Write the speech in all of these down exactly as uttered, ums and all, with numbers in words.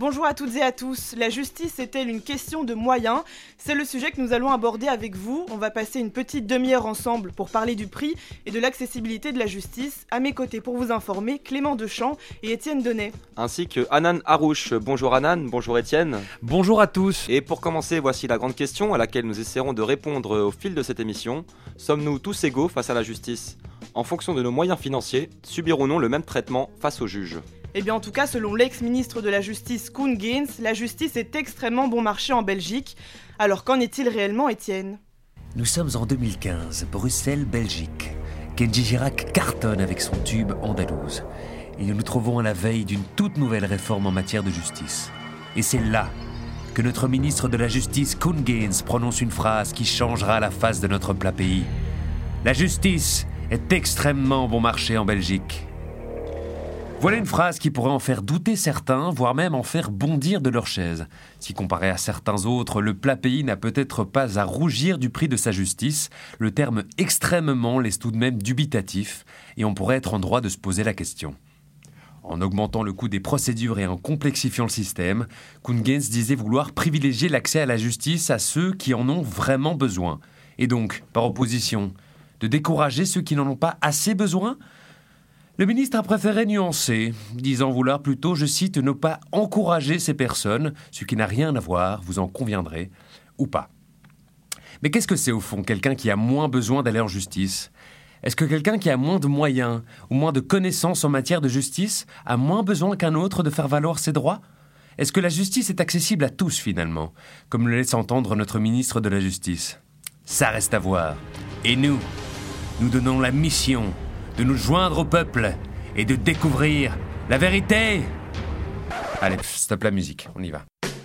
Bonjour à toutes et à tous. La justice est-elle une question de moyens ? C'est le sujet que nous allons aborder avec vous. On va passer une petite demi-heure ensemble pour parler du prix et de l'accessibilité de la justice. À mes côtés pour vous informer, Clément Dechamps et Étienne Denet. Ainsi que Hanan Harouche. Bonjour Hanan, bonjour Étienne. Bonjour à tous. Et pour commencer, voici la grande question à laquelle nous essaierons de répondre au fil de cette émission. Sommes-nous tous égaux face à la justice ? En fonction de nos moyens financiers, subirons-nous le même traitement face aux juges ? Eh bien en tout cas, selon l'ex-ministre de la Justice Koen Geens, la justice est extrêmement bon marché en Belgique. Alors qu'en est-il réellement, Étienne ? Nous sommes en deux mille quinze, Bruxelles, Belgique. Kenji Girac cartonne avec son tube Andalouse. Et nous nous trouvons à la veille d'une toute nouvelle réforme en matière de justice. Et c'est là que notre ministre de la Justice, Koen Geens, prononce une phrase qui changera la face de notre plat pays. La justice est extrêmement bon marché en Belgique. Voilà une phrase qui pourrait en faire douter certains, voire même en faire bondir de leur chaise. Si comparé à certains autres, le plat pays n'a peut-être pas à rougir du prix de sa justice, le terme extrêmement laisse tout de même dubitatif, et on pourrait être en droit de se poser la question. En augmentant le coût des procédures et en complexifiant le système, Koen Geens disait vouloir privilégier l'accès à la justice à ceux qui en ont vraiment besoin. Et donc, par opposition, de décourager ceux qui n'en ont pas assez besoin ? Le ministre a préféré nuancer, disant vouloir plutôt, je cite, ne pas encourager ces personnes, ce qui n'a rien à voir, vous en conviendrez, ou pas. Mais qu'est-ce que c'est au fond, quelqu'un qui a moins besoin d'aller en justice ? Est-ce que quelqu'un qui a moins de moyens ou moins de connaissances en matière de justice a moins besoin qu'un autre de faire valoir ses droits ? Est-ce que la justice est accessible à tous finalement, comme le laisse entendre notre ministre de la Justice ? Ça reste à voir. Et nous, nous donnons la mission de nous joindre au peuple et de découvrir la vérité. Allez, stop la musique, on y va.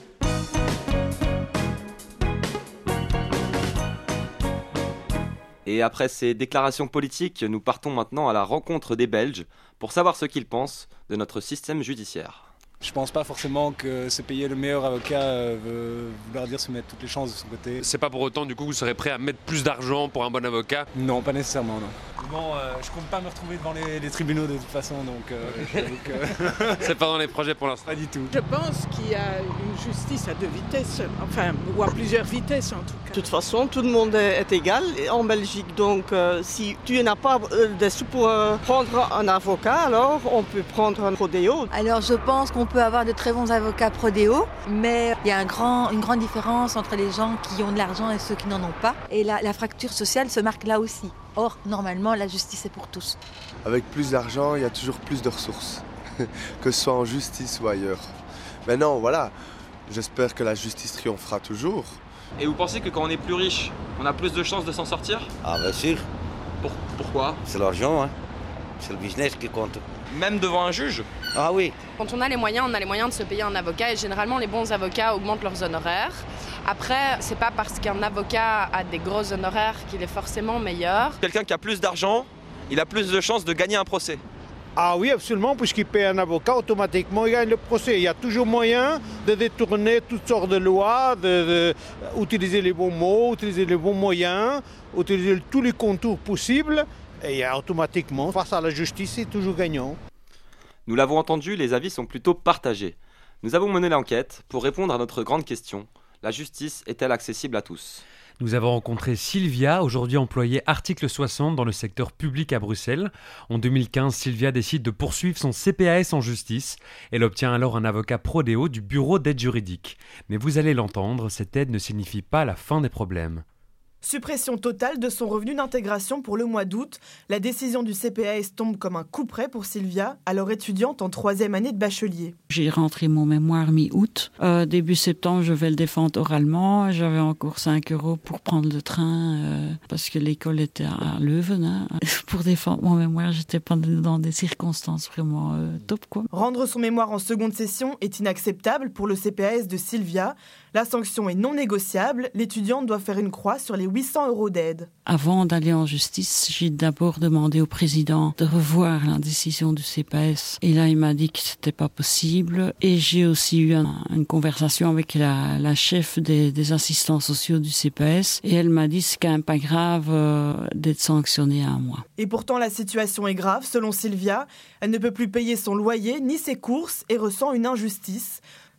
Et après ces déclarations politiques, nous partons maintenant à la rencontre des Belges pour savoir ce qu'ils pensent de notre système judiciaire. Je pense pas forcément que se payer le meilleur avocat euh, veut vouloir dire se mettre toutes les chances de son côté. C'est pas pour autant, du coup, que vous serez prêt à mettre plus d'argent pour un bon avocat ? Non, pas nécessairement, non. Bon, euh, je compte pas me retrouver devant les, les tribunaux de toute façon, donc euh, j'avoue que... C'est pas dans les projets pour l'instant ? Pas du tout. Je pense qu'il y a une justice à deux vitesses, enfin, ou à plusieurs vitesses en tout cas. De toute façon, tout le monde est égal en Belgique, donc euh, si tu n'as pas euh, des sous pour euh, prendre un avocat, alors on peut prendre un prodéo. Alors je pense qu'on peut avoir de très bons avocats prodéo, mais il y a un grand, une grande différence entre les gens qui ont de l'argent et ceux qui n'en ont pas. Et la, la fracture sociale se marque là aussi. Or, normalement, la justice est pour tous. Avec plus d'argent, il y a toujours plus de ressources, que ce soit en justice ou ailleurs. Mais non, voilà, j'espère que la justice triomphera toujours. Et vous pensez que quand on est plus riche, on a plus de chances de s'en sortir ? Ah bien sûr. Pour, pourquoi ? C'est l'argent, hein. C'est le business qui compte. Même devant un juge ? Ah oui. Quand on a les moyens, on a les moyens de se payer un avocat et généralement les bons avocats augmentent leurs honoraires. Après, c'est pas parce qu'un avocat a des gros honoraires qu'il est forcément meilleur. Quelqu'un qui a plus d'argent, il a plus de chances de gagner un procès. Ah oui, absolument, puisqu'il paie un avocat, automatiquement il gagne le procès. Il y a toujours moyen de détourner toutes sortes de lois, d'utiliser les bons mots, utiliser les bons moyens, utiliser tous les contours possibles. Et automatiquement, face à la justice, c'est toujours gagnant. Nous l'avons entendu, les avis sont plutôt partagés. Nous avons mené l'enquête pour répondre à notre grande question. La justice est-elle accessible à tous ? Nous avons rencontré Sylvia, aujourd'hui employée article soixante dans le secteur public à Bruxelles. En deux mille quinze, Sylvia décide de poursuivre son C P A S en justice. Elle obtient alors un avocat prodéo du bureau d'aide juridique. Mais vous allez l'entendre, cette aide ne signifie pas la fin des problèmes. Suppression totale de son revenu d'intégration pour le mois d'août. La décision du C P A S tombe comme un couperet pour Sylvia, alors étudiante en troisième année de bachelier. J'ai rentré mon mémoire mi-août. Euh, début septembre, je vais le défendre oralement. J'avais encore cinq euros pour prendre le train euh, parce que l'école était à Leuven. Hein. Pour défendre mon mémoire, j'étais pas dans des circonstances vraiment euh, top, quoi. Rendre son mémoire en seconde session est inacceptable pour le C P A S de Sylvia. La sanction est non négociable. L'étudiante doit faire une croix sur les huit cents euros d'aide. Avant d'aller en justice, j'ai d'abord demandé au président de revoir la décision du C P A S. Et là, il m'a dit que c'était pas possible. Et j'ai aussi eu un, une conversation avec la, la chef des, des assistants sociaux du C P A S. Et elle m'a dit que c'est quand même pas grave euh, d'être sanctionnée à un mois. Et pourtant, la situation est grave, selon Sylvia. Elle ne peut plus payer son loyer ni ses courses et ressent une injustice.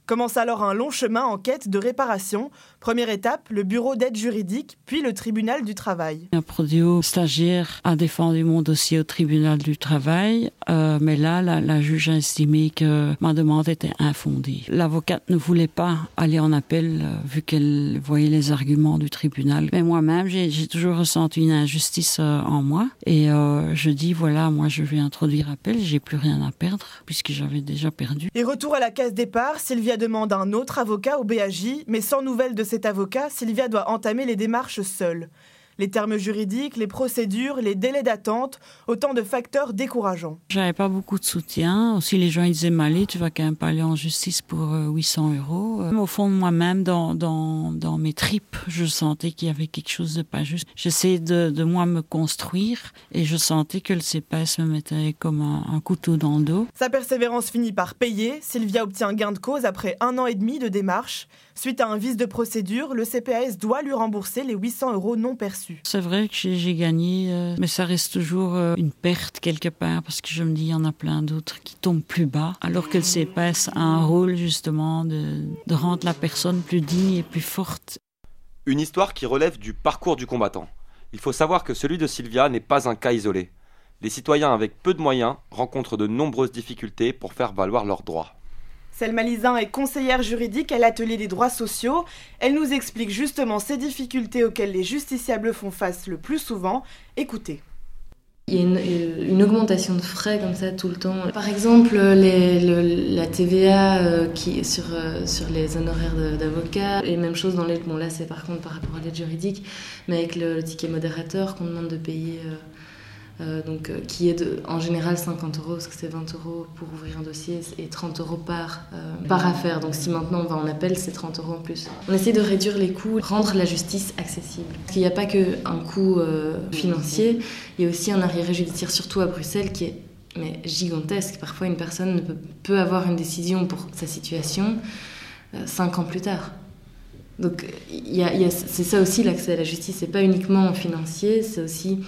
Commence alors un long chemin en quête de réparation. Première étape, le bureau d'aide juridique, puis le tribunal du travail. Un Prodéo stagiaire a défendu mon dossier au tribunal du travail, euh, mais là, la, la juge a estimé que ma demande était infondée. L'avocate ne voulait pas aller en appel, euh, vu qu'elle voyait les arguments du tribunal. Mais moi-même, j'ai, j'ai toujours ressenti une injustice euh, en moi. Et euh, je dis, voilà, moi je vais introduire appel, j'ai plus rien à perdre, puisque j'avais déjà perdu. Et retour à la case départ, Sylvia demande un autre avocat au B A J, mais sans nouvelles de cet avocat, Sylvia doit entamer les démarches seule. Les termes juridiques, les procédures, les délais d'attente, autant de facteurs décourageants. J'avais pas beaucoup de soutien. Aussi, les gens ils disaient, Malé, tu vas quand même pas aller en justice pour euh, huit cents euros. Euh, au fond de moi-même, dans, dans, dans mes tripes, je sentais qu'il y avait quelque chose de pas juste. J'essayais de, de moi me construire et je sentais que le C P S me mettait comme un, un couteau dans le dos. Sa persévérance finit par payer. Sylvia obtient gain de cause après un an et demi de démarche. Suite à un vice de procédure, le C P A S doit lui rembourser les huit cents euros non perçus. C'est vrai que j'ai, j'ai gagné, euh, mais ça reste toujours euh, une perte quelque part, parce que je me dis, il y en a plein d'autres qui tombent plus bas, alors que le C P S a un rôle justement de, de rendre la personne plus digne et plus forte. Une histoire qui relève du parcours du combattant. Il faut savoir que celui de Sylvia n'est pas un cas isolé. Les citoyens avec peu de moyens rencontrent de nombreuses difficultés pour faire valoir leurs droits. Selma Lizin est conseillère juridique à l'atelier des droits sociaux. Elle nous explique justement ces difficultés auxquelles les justiciables font face le plus souvent. Écoutez. Il y a une, une augmentation de frais comme ça tout le temps. Par exemple, les, le, la T V A euh, qui, sur, euh, sur les honoraires de, d'avocats. Et même chose dans l'aide, bon là c'est par contre par rapport à l'aide juridique, mais avec le, le ticket modérateur qu'on demande de payer... Euh, Euh, donc, euh, qui est de, en général cinquante euros, parce que c'est vingt euros pour ouvrir un dossier et trente euros par, euh, par affaire. Donc si maintenant on va en appel, c'est trente euros en plus. On essaie de réduire les coûts, rendre la justice accessible. Parce qu'il n'y a pas qu'un coût euh, financier, il y a aussi un arriéré judiciaire, surtout à Bruxelles, qui est mais, gigantesque. Parfois une personne ne peut, peut avoir une décision pour sa situation euh, cinq ans plus tard. Donc y a, y a, c'est ça aussi l'accès à la justice, c'est pas uniquement financier, c'est aussi...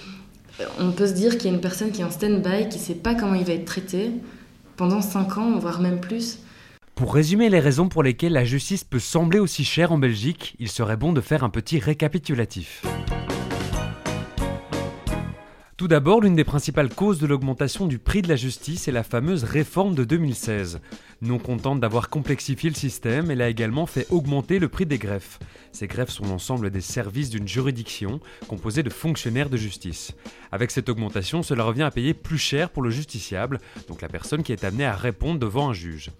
On peut se dire qu'il y a une personne qui est en stand-by, qui ne sait pas comment il va être traité pendant cinq ans, voire même plus. Pour résumer les raisons pour lesquelles la justice peut sembler aussi chère en Belgique, il serait bon de faire un petit récapitulatif. Tout d'abord, l'une des principales causes de l'augmentation du prix de la justice est la fameuse réforme de deux mille seize. Non contente d'avoir complexifié le système, elle a également fait augmenter le prix des greffes. Ces greffes sont l'ensemble des services d'une juridiction composée de fonctionnaires de justice. Avec cette augmentation, cela revient à payer plus cher pour le justiciable, donc la personne qui est amenée à répondre devant un juge.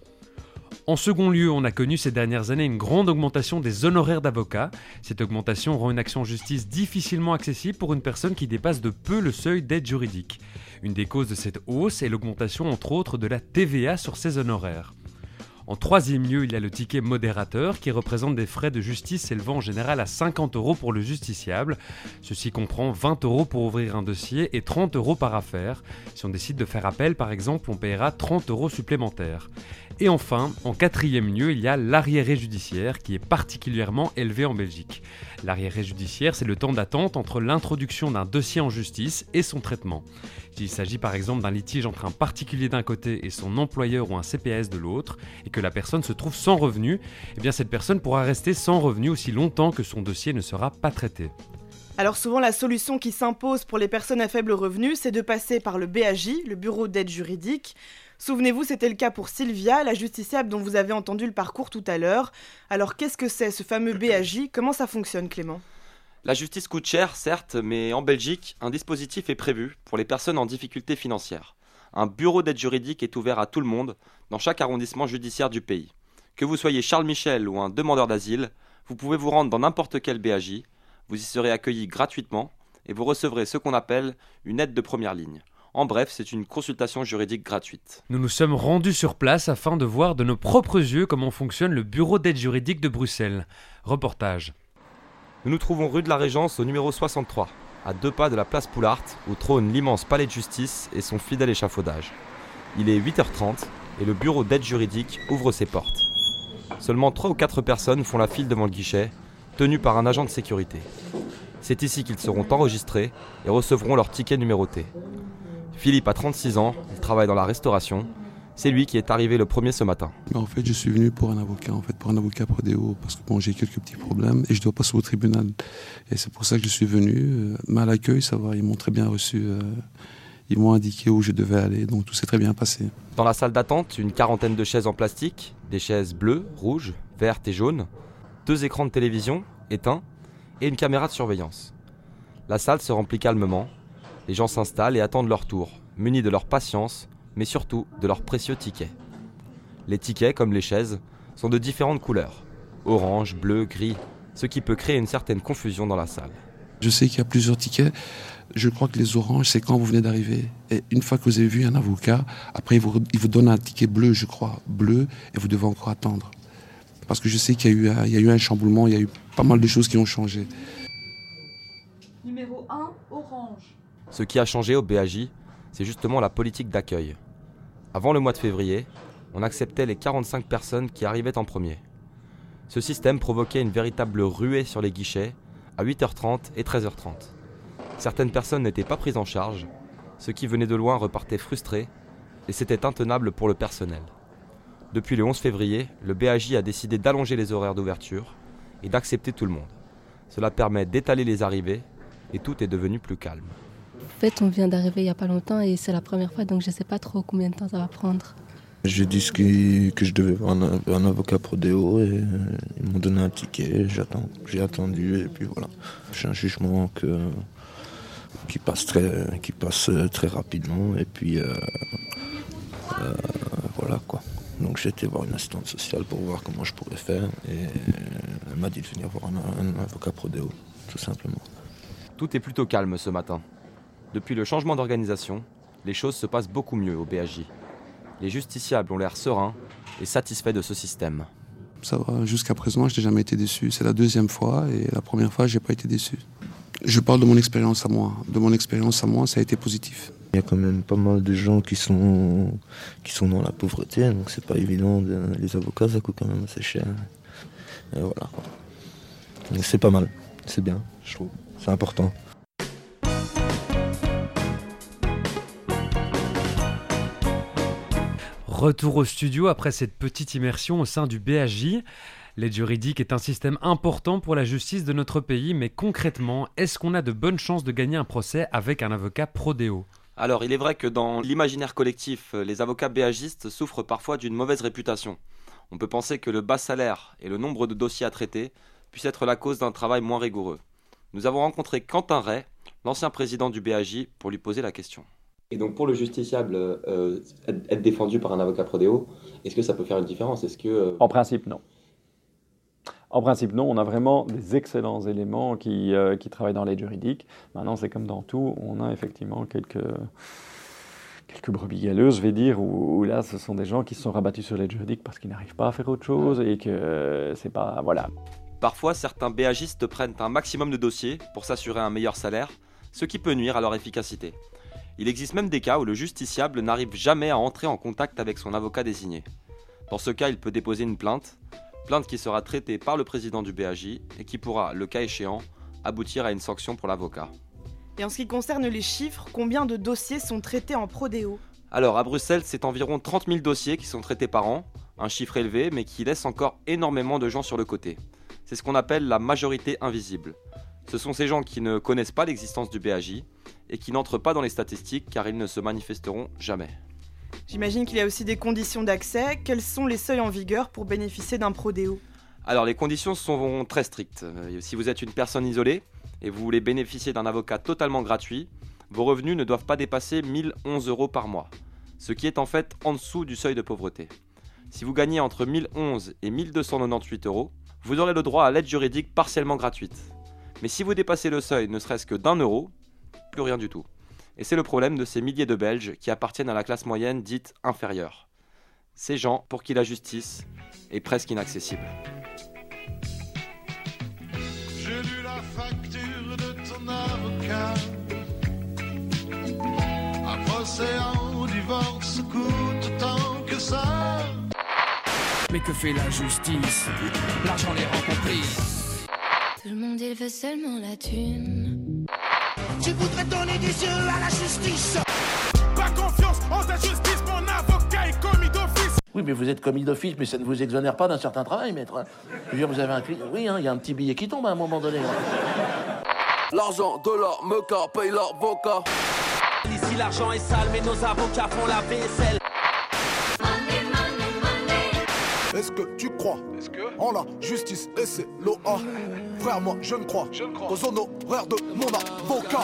En second lieu, on a connu ces dernières années une grande augmentation des honoraires d'avocats. Cette augmentation rend une action en justice difficilement accessible pour une personne qui dépasse de peu le seuil d'aide juridique. Une des causes de cette hausse est l'augmentation entre autres de la T V A sur ces honoraires. En troisième lieu, il y a le ticket modérateur qui représente des frais de justice s'élevant en général à cinquante euros pour le justiciable. Ceci comprend vingt euros pour ouvrir un dossier et trente euros par affaire. Si on décide de faire appel par exemple, on paiera trente euros supplémentaires. Et enfin, en quatrième lieu, il y a l'arriéré judiciaire qui est particulièrement élevé en Belgique. L'arriéré judiciaire, c'est le temps d'attente entre l'introduction d'un dossier en justice et son traitement. S'il s'agit par exemple d'un litige entre un particulier d'un côté et son employeur ou un C P A S de l'autre, et que la personne se trouve sans revenu, eh bien cette personne pourra rester sans revenu aussi longtemps que son dossier ne sera pas traité. Alors souvent la solution qui s'impose pour les personnes à faible revenu, c'est de passer par le B A J, le bureau d'aide juridique. Souvenez-vous, c'était le cas pour Sylvia, la justiciable dont vous avez entendu le parcours tout à l'heure. Alors qu'est-ce que c'est ce fameux B A J ? Comment ça fonctionne, Clément ? La justice coûte cher, certes, mais en Belgique, un dispositif est prévu pour les personnes en difficulté financière. Un bureau d'aide juridique est ouvert à tout le monde, dans chaque arrondissement judiciaire du pays. Que vous soyez Charles Michel ou un demandeur d'asile, vous pouvez vous rendre dans n'importe quel B A J, vous y serez accueilli gratuitement et vous recevrez ce qu'on appelle une aide de première ligne. En bref, c'est une consultation juridique gratuite. Nous nous sommes rendus sur place afin de voir de nos propres yeux comment fonctionne le bureau d'aide juridique de Bruxelles. Reportage. Nous nous trouvons rue de la Régence au numéro soixante-trois, à deux pas de la place Poulart, où trône l'immense palais de justice et son fidèle échafaudage. Il est huit heures trente et le bureau d'aide juridique ouvre ses portes. Seulement trois ou quatre personnes font la file devant le guichet, tenues par un agent de sécurité. C'est ici qu'ils seront enregistrés et recevront leur ticket numéroté. Philippe a trente-six ans, il travaille dans la restauration. C'est lui qui est arrivé le premier ce matin. En fait, je suis venu pour un avocat, en fait, pour un avocat Prodeo, parce que bon, j'ai quelques petits problèmes et je dois passer au tribunal. Et c'est pour ça que je suis venu. Mais à l'accueil, ça va, ils m'ont très bien reçu. Ils m'ont indiqué où je devais aller, donc tout s'est très bien passé. Dans la salle d'attente, une quarantaine de chaises en plastique, des chaises bleues, rouges, vertes et jaunes, deux écrans de télévision éteints et une caméra de surveillance. La salle se remplit calmement, les gens s'installent et attendent leur tour, munis de leur patience, mais surtout de leurs précieux tickets. Les tickets, comme les chaises, sont de différentes couleurs, orange, bleu, gris, ce qui peut créer une certaine confusion dans la salle. Je sais qu'il y a plusieurs tickets. Je crois que les oranges, c'est quand vous venez d'arriver. Et une fois que vous avez vu un avocat, après, il vous, il vous donne un ticket bleu, je crois, bleu, et vous devez encore attendre. Parce que je sais qu'il y a eu, il y a eu un chamboulement, il y a eu pas mal de choses qui ont changé. Numéro un, orange. Ce qui a changé au B A J, c'est justement la politique d'accueil. Avant le mois de février, on acceptait les quarante-cinq personnes qui arrivaient en premier. Ce système provoquait une véritable ruée sur les guichets à huit heures trente et treize heures trente. Certaines personnes n'étaient pas prises en charge, ceux qui venaient de loin repartaient frustrés et c'était intenable pour le personnel. Depuis le onze février, le B A J a décidé d'allonger les horaires d'ouverture et d'accepter tout le monde. Cela permet d'étaler les arrivées et tout est devenu plus calme. En fait, on vient d'arriver il n'y a pas longtemps et c'est la première fois, donc je ne sais pas trop combien de temps ça va prendre. J'ai dit ce qui, que je devais voir un, un avocat Prodeo et euh, ils m'ont donné un ticket, j'attends, j'ai attendu et puis voilà. J'ai un jugement que, qui, passe très, qui passe très rapidement et puis euh, euh, voilà quoi. Donc j'ai été voir une assistante sociale pour voir comment je pourrais faire et elle m'a dit de venir voir un, un avocat Prodeo, tout simplement. Tout est plutôt calme ce matin. Depuis le changement d'organisation, les choses se passent beaucoup mieux au B A J. Les justiciables ont l'air sereins et satisfaits de ce système. Ça va, jusqu'à présent, je n'ai jamais été déçu. C'est la deuxième fois et la première fois, je n'ai pas été déçu. Je parle de mon expérience à moi. De mon expérience à moi, ça a été positif. Il y a quand même pas mal de gens qui sont, qui sont dans la pauvreté, donc c'est pas évident. De, les avocats, ça coûte quand même assez cher. Et voilà. Mais c'est pas mal, c'est bien, je trouve. C'est important. Retour au studio après cette petite immersion au sein du B A J. L'aide juridique est un système important pour la justice de notre pays, mais concrètement, est-ce qu'on a de bonnes chances de gagner un procès avec un avocat Prodeo ? Alors, il est vrai que dans l'imaginaire collectif, les avocats béagistes souffrent parfois d'une mauvaise réputation. On peut penser que le bas salaire et le nombre de dossiers à traiter puissent être la cause d'un travail moins rigoureux. Nous avons rencontré Quentin Ray, l'ancien président du B A J, pour lui poser la question. Et donc pour le justiciable, euh, être défendu par un avocat Prodeo, est-ce que ça peut faire une différence ? Est-ce que, euh... En principe, non. En principe, non. On a vraiment des excellents éléments qui, euh, qui travaillent dans l'aide juridique. Maintenant, c'est comme dans tout, on a effectivement quelques, quelques brebis galeuses, je vais dire, où, où là, ce sont des gens qui se sont rabattus sur l'aide juridique parce qu'ils n'arrivent pas à faire autre chose et que euh, c'est pas... Voilà. Parfois, certains béagistes prennent un maximum de dossiers pour s'assurer un meilleur salaire, ce qui peut nuire à leur efficacité. Il existe même des cas où le justiciable n'arrive jamais à entrer en contact avec son avocat désigné. Dans ce cas, il peut déposer une plainte, plainte qui sera traitée par le président du B A J et qui pourra, le cas échéant, aboutir à une sanction pour l'avocat. Et en ce qui concerne les chiffres, combien de dossiers sont traités en Prodeo ? Alors, à Bruxelles, c'est environ trente mille dossiers qui sont traités par an, un chiffre élevé mais qui laisse encore énormément de gens sur le côté. C'est ce qu'on appelle la majorité invisible. Ce sont ces gens qui ne connaissent pas l'existence du B A J et qui n'entrent pas dans les statistiques car ils ne se manifesteront jamais. J'imagine qu'il y a aussi des conditions d'accès. Quels sont les seuils en vigueur pour bénéficier d'un Prodeo ? Alors les conditions sont très strictes. Si vous êtes une personne isolée et vous voulez bénéficier d'un avocat totalement gratuit, vos revenus ne doivent pas dépasser mille onze euros par mois, ce qui est en fait en dessous du seuil de pauvreté. Si vous gagnez entre mille onze et mille deux cent quatre-vingt-dix-huit euros, vous aurez le droit à l'aide juridique partiellement gratuite. Mais si vous dépassez le seuil ne serait-ce que d'un euro, plus rien du tout. Et c'est le problème de ces milliers de Belges qui appartiennent à la classe moyenne dite inférieure. Ces gens pour qui la justice est presque inaccessible. J'ai lu la facture de ton avocat. Un procès en divorce coûte tant que ça. Mais que fait la justice ? L'argent les rend complices. Tout le monde il veut seulement la thune. Tu voudrais donner des yeux à la justice. Pas confiance en ta justice, mon avocat est commis de Oui, mais vous êtes commis d'office, mais ça ne vous exonère pas d'un certain travail, maître. Je veux dire, vous avez un client. Oui, il hein, y a un petit billet qui tombe à un moment donné. Hein. L'argent de leur meca paye leur avocat. Ici l'argent est sale, mais nos avocats font la vaisselle. Est-ce que tu crois en la justice et c'est l'O A? Frère, moi je ne crois, je ne crois aux honoraires de mon avocat.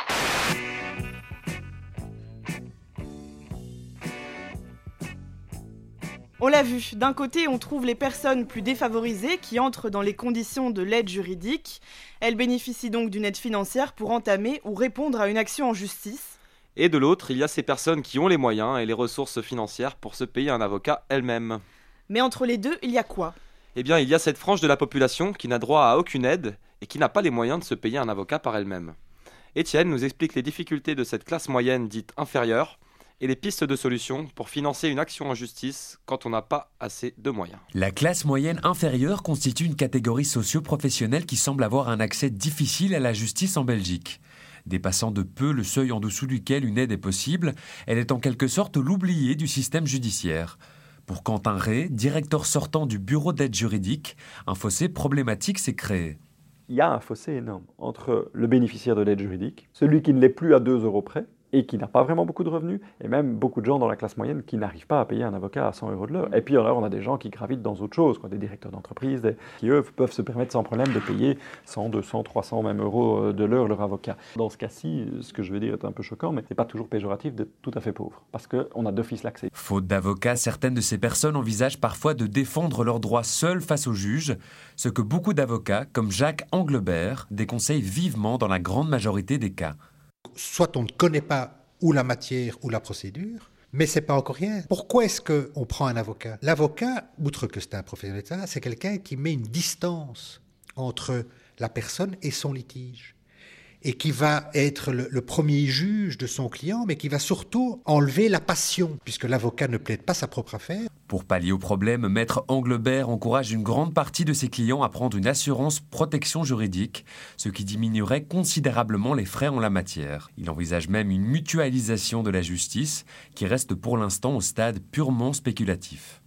On l'a vu, d'un côté on trouve les personnes plus défavorisées qui entrent dans les conditions de l'aide juridique. Elles bénéficient donc d'une aide financière pour entamer ou répondre à une action en justice. Et de l'autre, il y a ces personnes qui ont les moyens et les ressources financières pour se payer un avocat elles-mêmes. Mais entre les deux, il y a quoi ? Eh bien, il y a cette frange de la population qui n'a droit à aucune aide et qui n'a pas les moyens de se payer un avocat par elle-même. Étienne nous explique les difficultés de cette classe moyenne dite inférieure et les pistes de solutions pour financer une action en justice quand on n'a pas assez de moyens. La classe moyenne inférieure constitue une catégorie socio-professionnelle qui semble avoir un accès difficile à la justice en Belgique. Dépassant de peu le seuil en dessous duquel une aide est possible, elle est en quelque sorte l'oubliée du système judiciaire. Pour Quentin Rey, directeur sortant du bureau d'aide juridique, un fossé problématique s'est créé. Il y a un fossé énorme entre le bénéficiaire de l'aide juridique, celui qui ne l'est plus à deux euros près, et qui n'a pas vraiment beaucoup de revenus, et même beaucoup de gens dans la classe moyenne qui n'arrivent pas à payer un avocat à cent euros de l'heure. Et puis alors on a des gens qui gravitent dans autre chose, quoi, des directeurs d'entreprise, des, qui eux peuvent se permettre sans problème de payer cent, deux cents, trois cents même euros de l'heure leur avocat. Dans ce cas-ci, ce que je veux dire est un peu choquant, mais c'est pas toujours péjoratif d'être tout à fait pauvre, parce qu'on a d'office l'accès. Faute d'avocats, certaines de ces personnes envisagent parfois de défendre leurs droits seuls face au juge, ce que beaucoup d'avocats, comme Jacques Anglebert, déconseillent vivement dans la grande majorité des cas. Soit on ne connaît pas ou la matière ou la procédure, mais c'est pas encore rien. Pourquoi est-ce qu'on prend un avocat ? L'avocat, outre que c'est un professionnel d'État, c'est quelqu'un qui met une distance entre la personne et son litige, et qui va être le, le premier juge de son client, mais qui va surtout enlever la passion, puisque l'avocat ne plaide pas sa propre affaire. Pour pallier au problème, Maître Anglebert encourage une grande partie de ses clients à prendre une assurance protection juridique, ce qui diminuerait considérablement les frais en la matière. Il envisage même une mutualisation de la justice, qui reste pour l'instant au stade purement spéculatif.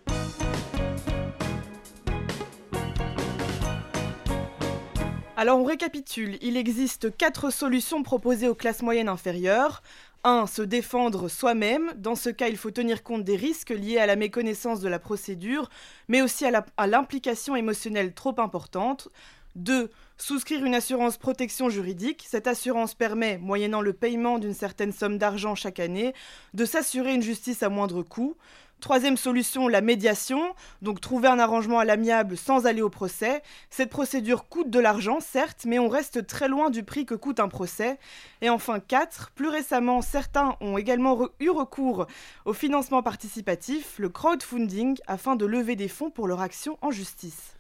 Alors on récapitule, il existe quatre solutions proposées aux classes moyennes inférieures. un. Se défendre soi-même. Dans ce cas, il faut tenir compte des risques liés à la méconnaissance de la procédure, mais aussi à, la, à l'implication émotionnelle trop importante. deux. Souscrire une assurance protection juridique. Cette assurance permet, moyennant le paiement d'une certaine somme d'argent chaque année, de s'assurer une justice à moindre coût. Troisième solution, la médiation, donc trouver un arrangement à l'amiable sans aller au procès. Cette procédure coûte de l'argent, certes, mais on reste très loin du prix que coûte un procès. Et enfin, quatre, plus récemment, certains ont également re- eu recours au financement participatif, le crowdfunding, afin de lever des fonds pour leur action en justice.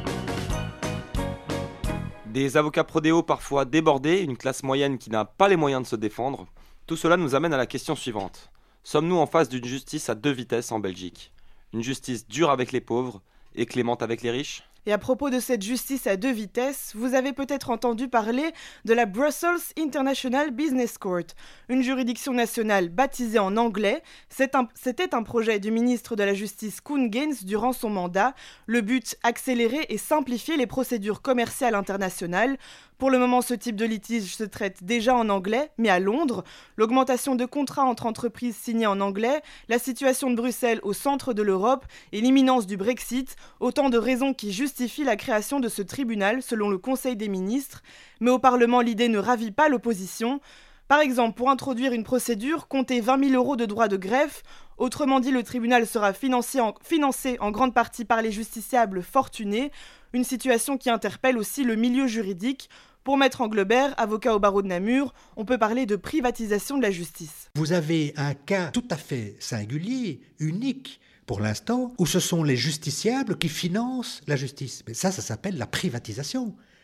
Des avocats prodéo parfois débordés, une classe moyenne qui n'a pas les moyens de se défendre. Tout cela nous amène à la question suivante. Sommes-nous en face d'une justice à deux vitesses en Belgique ? Une justice dure avec les pauvres et clémente avec les riches ? Et à propos de cette justice à deux vitesses, vous avez peut-être entendu parler de la Brussels International Business Court, une juridiction nationale baptisée en anglais. C'est un, c'était un projet du ministre de la Justice Koen Geens durant son mandat. Le but, accélérer et simplifier les procédures commerciales internationales. Pour le moment, ce type de litige se traite déjà en anglais, mais à Londres. L'augmentation de contrats entre entreprises signées en anglais, la situation de Bruxelles au centre de l'Europe et l'imminence du Brexit, autant de raisons qui justifient la création de ce tribunal selon le Conseil des ministres. Mais au Parlement, l'idée ne ravit pas l'opposition. Par exemple, pour introduire une procédure, comptez vingt mille euros de droits de greffe. Autrement dit, le tribunal sera financé en, financé en grande partie par les justiciables fortunés, une situation qui interpelle aussi le milieu juridique. Pour Maître Anglebert, avocat au barreau de Namur, on peut parler de privatisation de la justice. Vous avez un cas tout à fait singulier, unique pour l'instant, où ce sont les justiciables qui financent la justice. Mais ça, ça s'appelle la privatisation.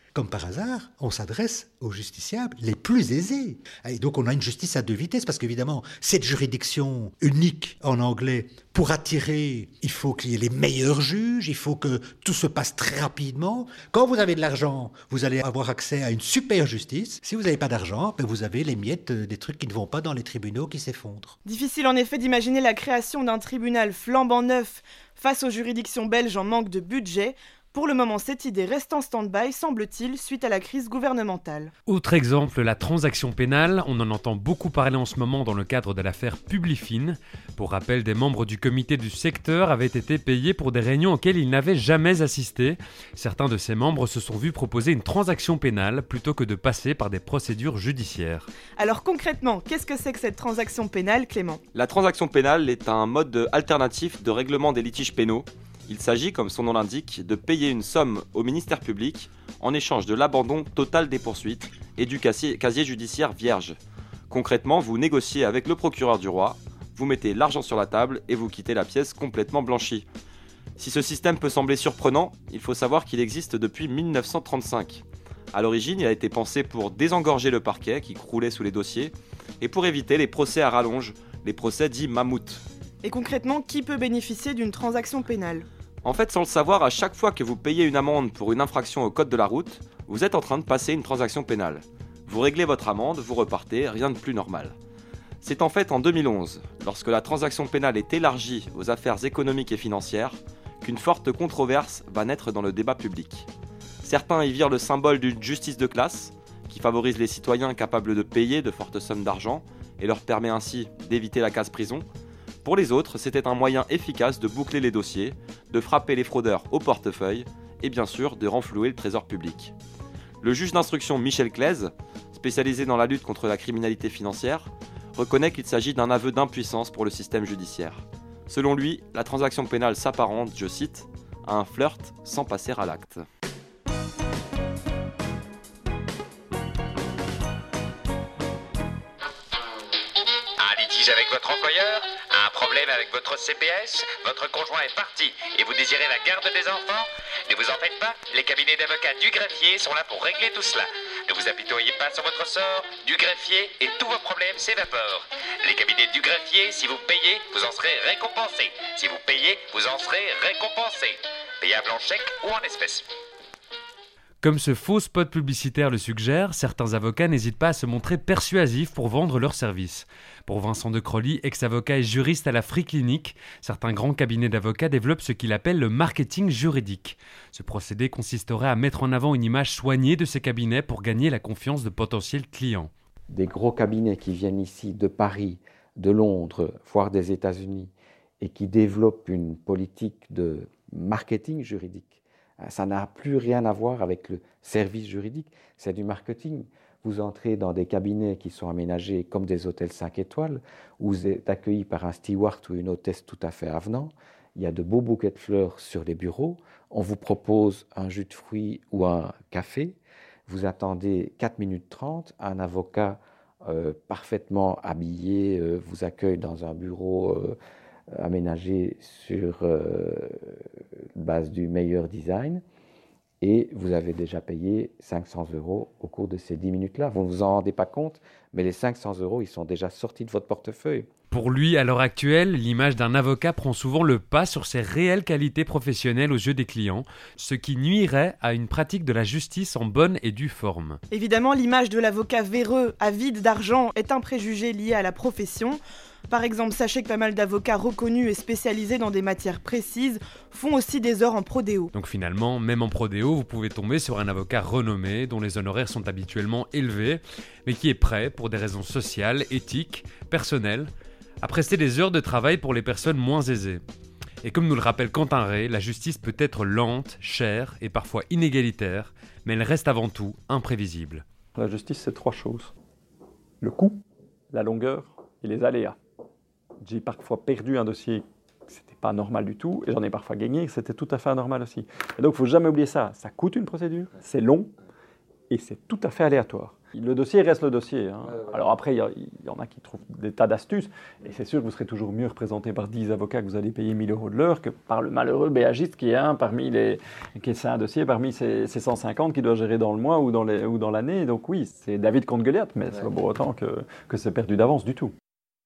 comme par hasard, on s'adresse aux justiciables les plus aisés. Et donc on a une justice à deux vitesses, parce qu'évidemment, cette juridiction unique en anglais, pour attirer, il faut qu'il y ait les meilleurs juges, il faut que tout se passe très rapidement. Quand vous avez de l'argent, vous allez avoir accès à une super justice. Si vous n'avez pas d'argent, ben vous avez les miettes des trucs qui ne vont pas dans les tribunaux qui s'effondrent. Difficile en effet d'imaginer la création d'un tribunal flambant neuf face aux juridictions belges en manque de budget. Pour le moment, cette idée reste en stand-by, semble-t-il, suite à la crise gouvernementale. Autre exemple, la transaction pénale. On en entend beaucoup parler en ce moment dans le cadre de l'affaire Publifin. Pour rappel, des membres du comité du secteur avaient été payés pour des réunions auxquelles ils n'avaient jamais assisté. Certains de ces membres se sont vus proposer une transaction pénale plutôt que de passer par des procédures judiciaires. Alors concrètement, qu'est-ce que c'est que cette transaction pénale, Clément ? La transaction pénale est un mode alternatif de règlement des litiges pénaux. Il s'agit, comme son nom l'indique, de payer une somme au ministère public en échange de l'abandon total des poursuites et du casier, casier judiciaire vierge. Concrètement, vous négociez avec le procureur du roi, vous mettez l'argent sur la table et vous quittez la pièce complètement blanchie. Si ce système peut sembler surprenant, il faut savoir qu'il existe depuis mille neuf cent trente-cinq. À l'origine, il a été pensé pour désengorger le parquet qui croulait sous les dossiers et pour éviter les procès à rallonge, les procès dits mammouths. Et concrètement, qui peut bénéficier d'une transaction pénale ? En fait, sans le savoir, à chaque fois que vous payez une amende pour une infraction au code de la route, vous êtes en train de passer une transaction pénale. Vous réglez votre amende, vous repartez, rien de plus normal. C'est en fait en deux mille onze, lorsque la transaction pénale est élargie aux affaires économiques et financières, qu'une forte controverse va naître dans le débat public. Certains y virent le symbole d'une justice de classe, qui favorise les citoyens capables de payer de fortes sommes d'argent et leur permet ainsi d'éviter la case-prison. Pour les autres, c'était un moyen efficace de boucler les dossiers, de frapper les fraudeurs au portefeuille et bien sûr de renflouer le trésor public. Le juge d'instruction Michel Claise, spécialisé dans la lutte contre la criminalité financière, reconnaît qu'il s'agit d'un aveu d'impuissance pour le système judiciaire. Selon lui, la transaction pénale s'apparente, je cite, à un flirt sans passer à l'acte. Un litige avec votre employeur ? Un problème avec votre C P S ? Votre conjoint est parti et vous désirez la garde des enfants ? Ne vous en faites pas, les cabinets d'avocats du greffier sont là pour régler tout cela. Ne vous apitoyez pas sur votre sort, du greffier et tous vos problèmes s'évaporent. Les cabinets du greffier, si vous payez, vous en serez récompensé. Si vous payez, vous en serez récompensé. Payable en chèque ou en espèces. Comme ce faux spot publicitaire le suggère, certains avocats n'hésitent pas à se montrer persuasifs pour vendre leurs services. Pour Vincent de Crolly, ex-avocat et juriste à la Free Clinic, certains grands cabinets d'avocats développent ce qu'il appelle le marketing juridique. Ce procédé consisterait à mettre en avant une image soignée de ces cabinets pour gagner la confiance de potentiels clients. Des gros cabinets qui viennent ici de Paris, de Londres, voire des États-Unis, et qui développent une politique de marketing juridique. Ça n'a plus rien à voir avec le service juridique, c'est du marketing. Vous entrez dans des cabinets qui sont aménagés comme des hôtels cinq étoiles, où vous êtes accueilli par un steward ou une hôtesse tout à fait avenant. Il y a de beaux bouquets de fleurs sur les bureaux. On vous propose un jus de fruits ou un café. Vous attendez quatre minutes trente. Un avocat euh, parfaitement habillé euh, vous accueille dans un bureau euh, aménagé sur euh, base du meilleur design. Et vous avez déjà payé cinq cents euros au cours de ces dix minutes-là. Vous ne vous en rendez pas compte, mais les cinq cents euros, ils sont déjà sortis de votre portefeuille. Pour lui, à l'heure actuelle, l'image d'un avocat prend souvent le pas sur ses réelles qualités professionnelles aux yeux des clients, ce qui nuirait à une pratique de la justice en bonne et due forme. Évidemment, l'image de l'avocat véreux, avide d'argent, est un préjugé lié à la profession. Par exemple, sachez que pas mal d'avocats reconnus et spécialisés dans des matières précises font aussi des heures en prodéo. Donc finalement, même en prodéo, vous pouvez tomber sur un avocat renommé dont les honoraires sont habituellement élevés, mais qui est prêt, pour des raisons sociales, éthiques, personnelles, à prester des heures de travail pour les personnes moins aisées. Et comme nous le rappelle Quentin Rey, la justice peut être lente, chère et parfois inégalitaire, mais elle reste avant tout imprévisible. La justice, c'est trois choses. Le coût, la longueur et les aléas. J'ai parfois perdu un dossier, c'était pas normal du tout, et j'en ai parfois gagné, c'était tout à fait anormal aussi. Et donc, il ne faut jamais oublier ça. Ça coûte une procédure, c'est long, et c'est tout à fait aléatoire. Le dossier reste le dossier. Hein. Ouais, ouais. Alors après, il y, y en a qui trouvent des tas d'astuces, et c'est sûr que vous serez toujours mieux représenté par dix avocats que vous allez payer mille euros de l'heure que par le malheureux béagiste qui est un parmi les, qui est un dossier parmi ces, ces cent cinquante qu'il doit gérer dans le mois ou dans, les, ou dans l'année. Donc oui, c'est David contre Goliath, mais ouais. c'est pas pour autant que, que c'est perdu d'avance du tout.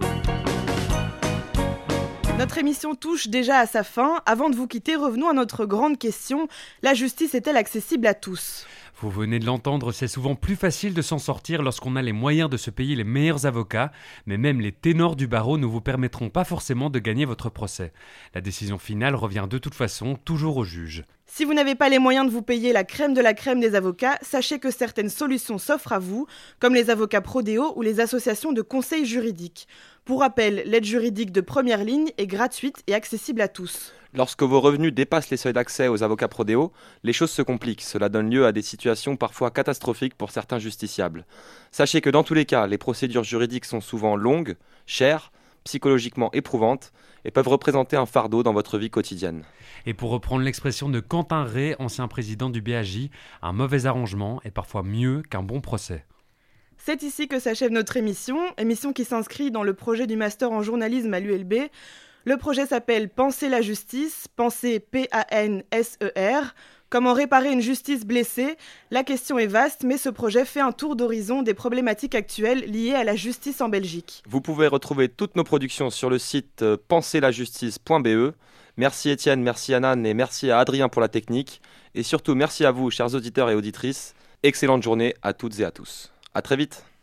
Notre émission touche déjà à sa fin. Avant de vous quitter, revenons à notre grande question. La justice est-elle accessible à tous ? Vous venez de l'entendre, c'est souvent plus facile de s'en sortir lorsqu'on a les moyens de se payer les meilleurs avocats, mais même les ténors du barreau ne vous permettront pas forcément de gagner votre procès. La décision finale revient de toute façon toujours au juge. Si vous n'avez pas les moyens de vous payer la crème de la crème des avocats, sachez que certaines solutions s'offrent à vous, comme les avocats Prodéo ou les associations de conseil juridique. Pour rappel, l'aide juridique de première ligne est gratuite et accessible à tous. Lorsque vos revenus dépassent les seuils d'accès aux avocats Prodéo, les choses se compliquent. Cela donne lieu à des situations parfois catastrophiques pour certains justiciables. Sachez que dans tous les cas, les procédures juridiques sont souvent longues, chères, psychologiquement éprouvantes et peuvent représenter un fardeau dans votre vie quotidienne. Et pour reprendre l'expression de Quentin Ray, ancien président du B A J, un mauvais arrangement est parfois mieux qu'un bon procès. C'est ici que s'achève notre émission, émission qui s'inscrit dans le projet du master en journalisme à l'U L B. Le projet s'appelle Penser la justice, penser P A N S E R. Comment réparer une justice blessée ? La question est vaste, mais ce projet fait un tour d'horizon des problématiques actuelles liées à la justice en Belgique. Vous pouvez retrouver toutes nos productions sur le site penser la justice point b e. Merci Étienne, merci Anan et merci à Adrien pour la technique. Et surtout, merci à vous, chers auditeurs et auditrices. Excellente journée à toutes et à tous. À très vite.